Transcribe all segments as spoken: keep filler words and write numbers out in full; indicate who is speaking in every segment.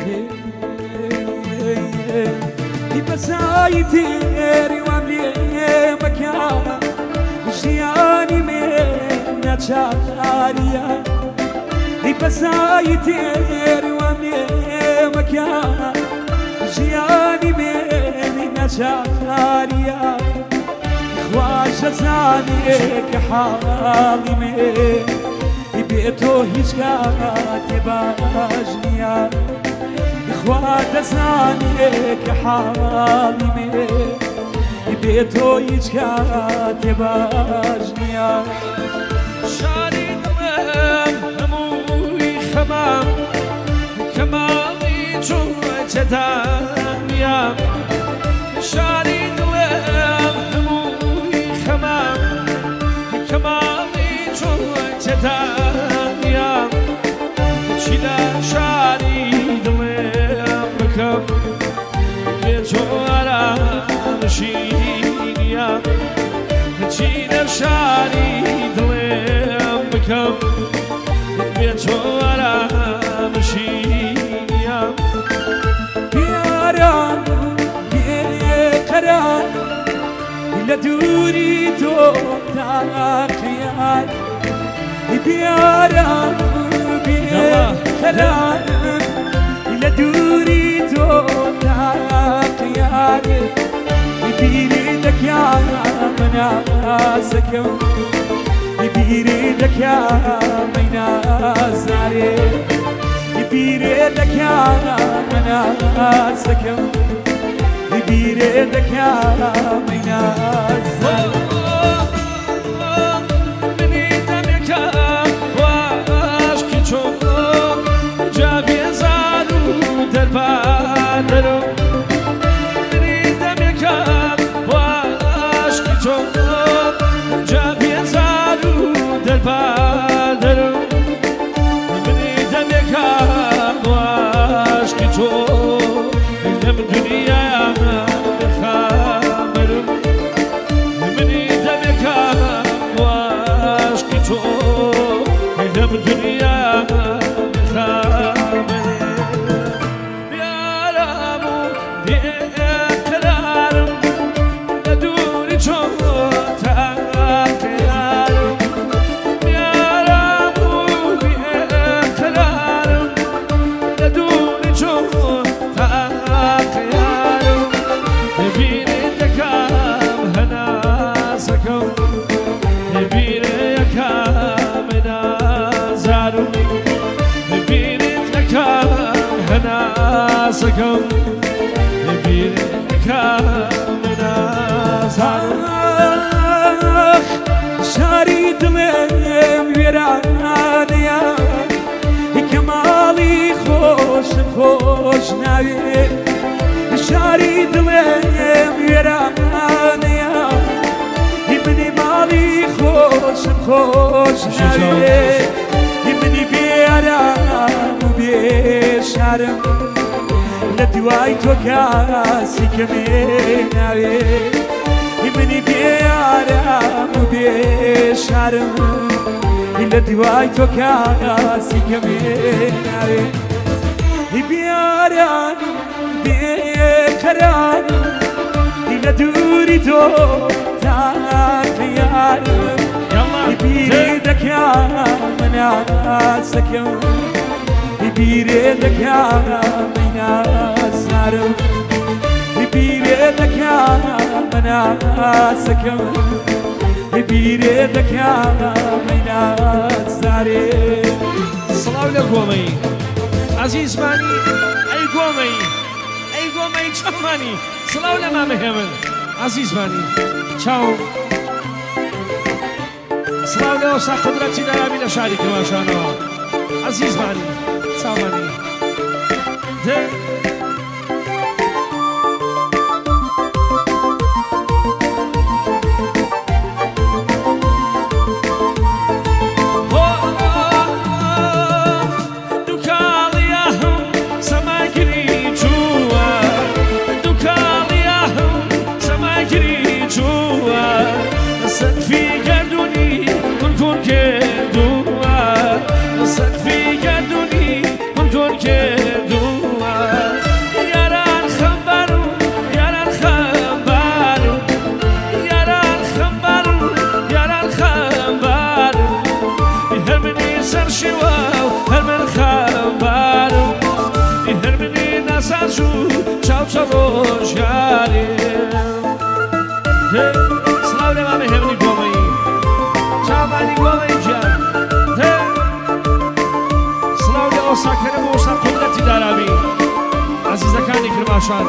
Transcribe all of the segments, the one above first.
Speaker 1: بسای تیری واملی مکان ژیانی من نچاریا بسای تیری واملی مکان ژیانی من نچاریا خواش زانی که حالی من بیتو هیچ کات باش نیا خواد زانی که حالی من بیتو هیچ کات باش نیا
Speaker 2: شاری دلم هموی خمام کمالی چون جدانیم شاری دلم هموی خمام کمالی چون جدانیم چیلا شاری دلم بکم به تو آرام شینیم چیلا شاری دلم بکم به تو آرام شینیم
Speaker 1: بیارم بیقرار لدوری تو تاقیار بیارم بیقرار لدوری تو تاقیار بیریدک یا منازکم بیریدک یا منازاره بیریدک یا منازکم بیریدک یا منازاره
Speaker 2: دربارم بریدم یکم با عشقی تو جا بیزارو دربارم بریدم یکم با عشقی تو لم دنیا بخامرم بریدم یکم با عشقی تو لم دنیا بخامرم سكم بيرك من
Speaker 1: آخ شاری دلم ویرانیا کمالی خوش خوش نوی شاری دلم ویرانیا ابنی مالی خوش خوش نوی ابنی بیارم و بیشارم لدواي توكاسي كميناوي يمني بيارم وبيشارم لدواي توكاسي كميناوي بيارم بيقرار لدوري تو تاقيارم بيريدك يا مناسكم بيريدك يا مناسارم بيريدك يا مناسكم بيريدك يا مناسارم
Speaker 2: صلاة لقومي عزيز ماني أي قومي أي قومي شماني صلاة لما مهمن عزيز ماني شاو صلاة لوسا قدرتي دارابي لشارك واشانا عزيز ماني ساماني ساکەرە بۆ وەستا قودرەتی داراوی عەزیزەکانی کرماشان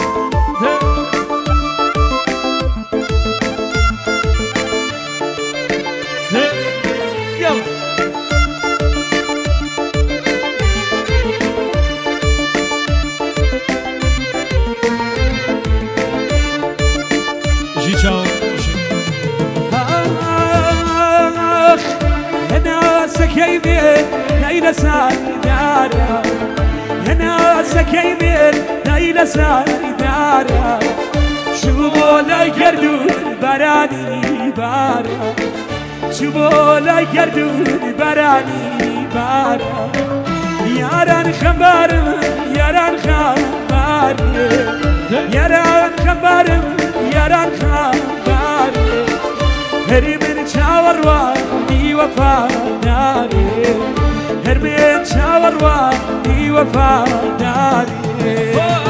Speaker 1: سكيبين نايلة سايدارا هنا سكيبين نايلة سايدارا شو لا يقردون براني بارا شو لا يقردون براني بارا ياران خبر ياران خبر ياران خبر ياران خبر هري من شاور واني وفاداري هري من شاور واني وفاداري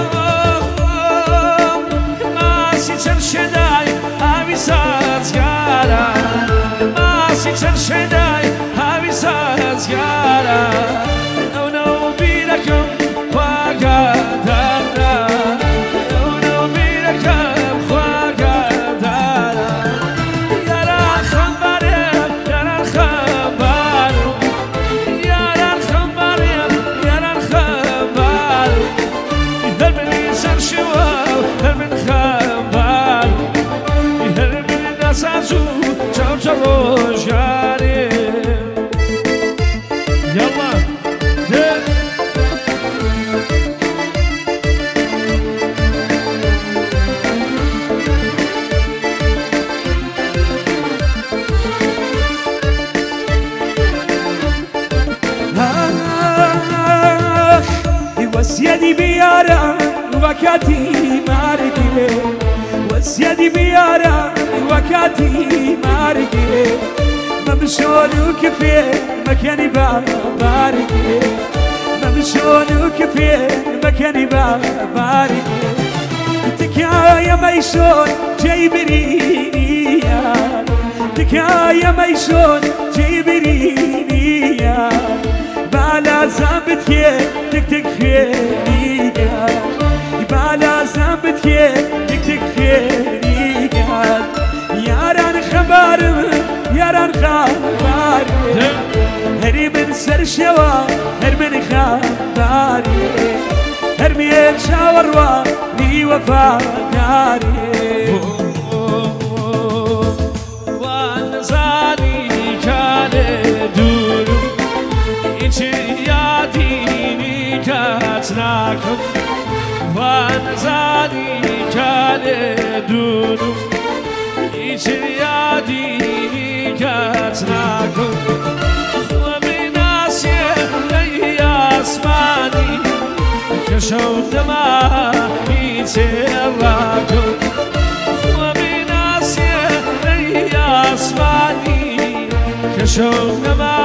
Speaker 1: ماسي ترشداي هاوي سازگارا ماسي ترشداي هاوي سازگارا نو نو بيركم وقادارا نو نو بيركم وقادارا سازو جام جروجاري يلا وسيدي بيارا وكاتي ماركي وسيدي بيارا وكاتي ماركي ممشون وكفي مكاني باركي ممشون وكفي مكاني باركي تكايا ميشون جيبريني تكايا ميشون جيبريني بالا زنبتكي تك تك خيري بالا زنبتكي تك تك خيري ياران خبر ياران خبر هري من سر شوا هر من خبري هر من شاور واني وفاداري وان زاني كان دورو içi yadini kaçnakum van zani kale duru içi yadini kaçnakum ve binasiye ey asmani keşavdama içerakum ve binasiye ey asmani keşavdama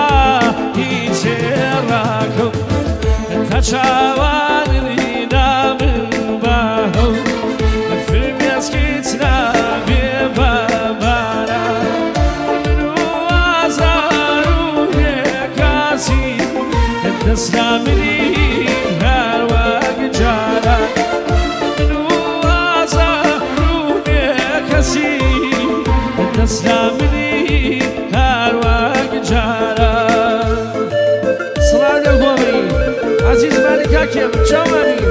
Speaker 1: içerakum kaçavan rinamın bahu film yaskitna bir babara nu azaru nekasi teslamini her vakjara nu azaru nekasi teslamini her vakjara عزیز ملکا کم جوانی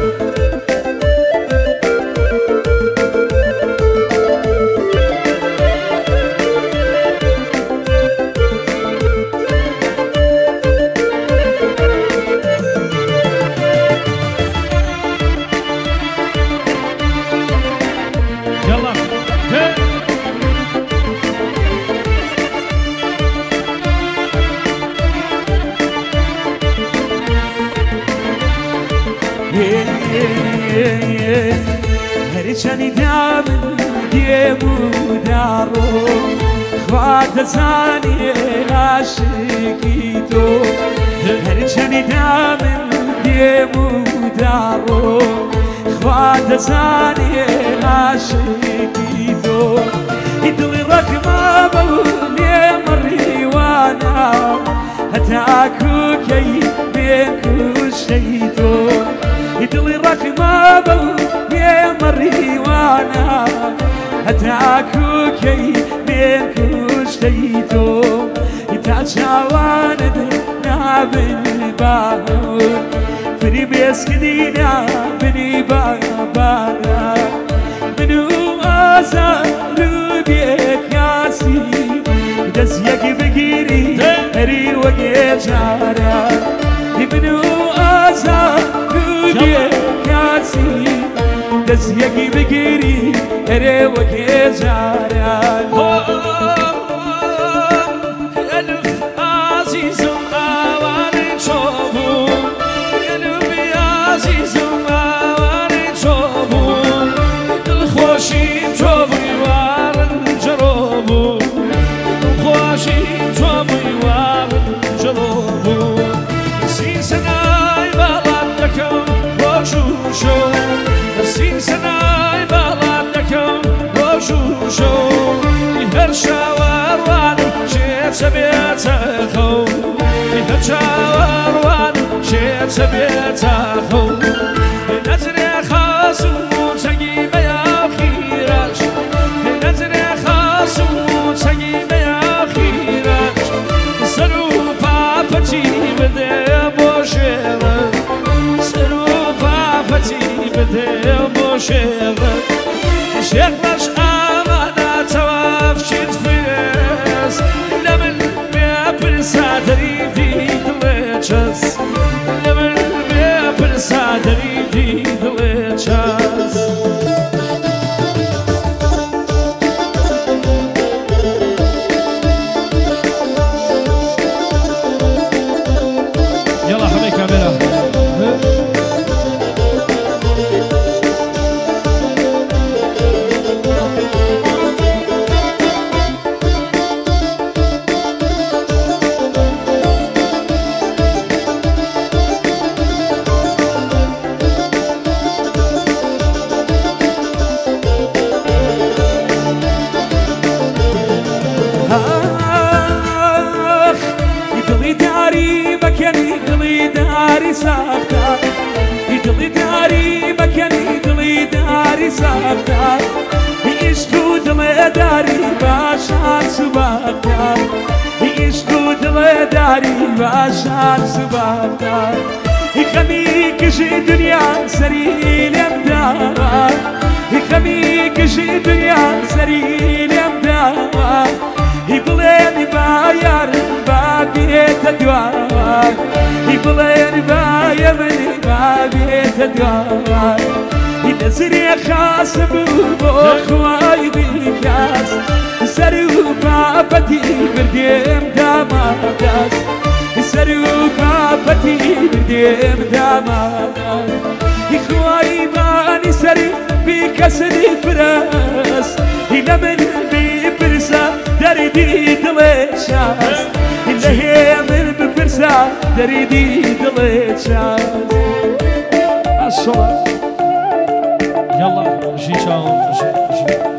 Speaker 1: یلا هرچنی دام دیمو دارو خواد زانی عاشقی تو هرچنی دام دیمو دارو خواد زانی عاشقی تو دل رقم بولی مری وانا هتاکو کی بیکو كشتي تو يدلي رقمة بيا مري وانا هتاكو كي بين كشتي تو يتعشاوان نابن باهور فري بيسكدينا بني بابا منو آزارو بيك ياسي دزيك بگیری هری و گیجارا منو آزارو بيك ياسي دزيك بگیری هری و گیجارا
Speaker 2: هر شاوروان شیت بیت خو هر شاوروان شیت بیت خو نظر خاصو سگی بیا خیرش نظر خاصو سگی بیا خیرش سرو پاپتی بده بوشر سرو پاپتی بده بوشر شیخش
Speaker 1: Never be a person that he did the chance.
Speaker 2: يلا حمي كاميرا
Speaker 1: ساختار يدلي داري مكاني يدلي داري ساختار يشكو دلي داري باشار سباختار يشكو دلي داري باشار سباختار يخليك شي دنيا سريل يمدار يخليك شي دنيا سريل يمدار يبليني باير بابيت الدوار يبليني باير بابيت الدوار ينزري خاص بخواي بكاس سرو بابتي برديم داماداس سرو بابتي برديم داماداس يخواي باني سري بكسري فراس ينمن ببرسا دردي دلشاس إلا هي من بفرسا دردي دلشاس
Speaker 2: الصلاة يلا شيشة شيشة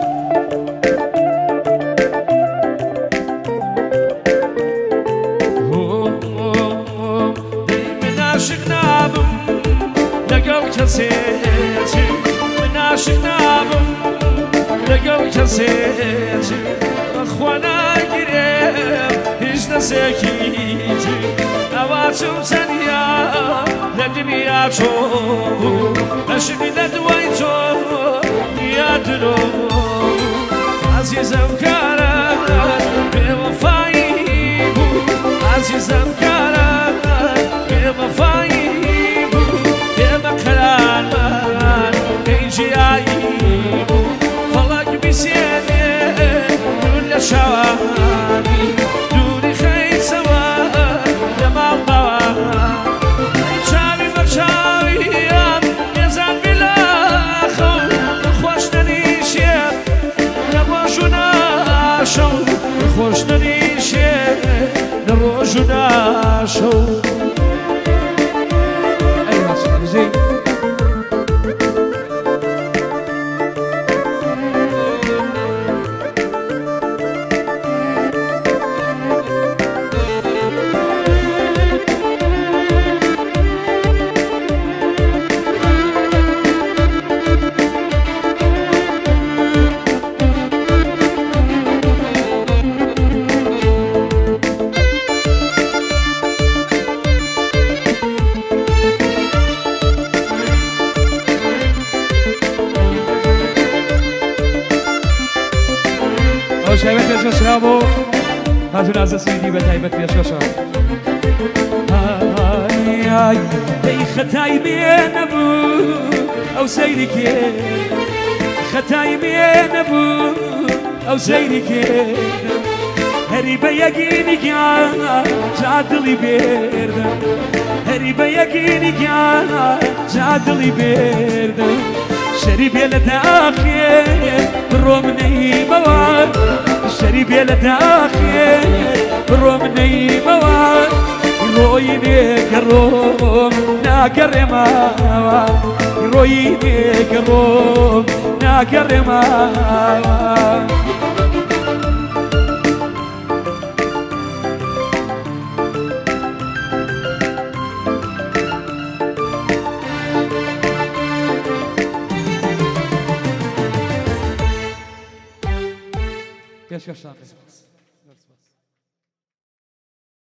Speaker 2: من عاشق نابم لقل كسيتي من عاشق نابم لقل كسيتي أخوانا قريب هيج نسيكيتي أواتم ثانية لدنيا شوف أشري لدويتو يا درو عزيزم كارك بوفاي عزيزم كارك بوفاي بمكران كيجي عيب فلك بسيني دون شواني دون خير سوا لما الضوء شاري مشاريان يزال بلا خوف خوشتني شيب نروجنا شو خوشتني شيب نروجنا خۆشایبەت پێشکەشرا بۆ هاتوو نازە سیدی بە تایبەت پێشکەشە دەی خەتای بێ نەبوو ئەو سەیری کێ خەتای بێ نەبوو ئەو سەیری کێ هەری بە یەکینی گیان جا دڵی بێردم هەری بە یەکینی گیان جا دڵی بێردم شەری بێ لە داخێ بڕۆ منەیمەوە شەری بێ لە داخێ بڕۆ منەیمەوە ڕۆی نێگەڕۆم ناگەڕێمەوە ڕۆی نێگەڕۆم ناگەڕێمەوە Yes, yes, yes.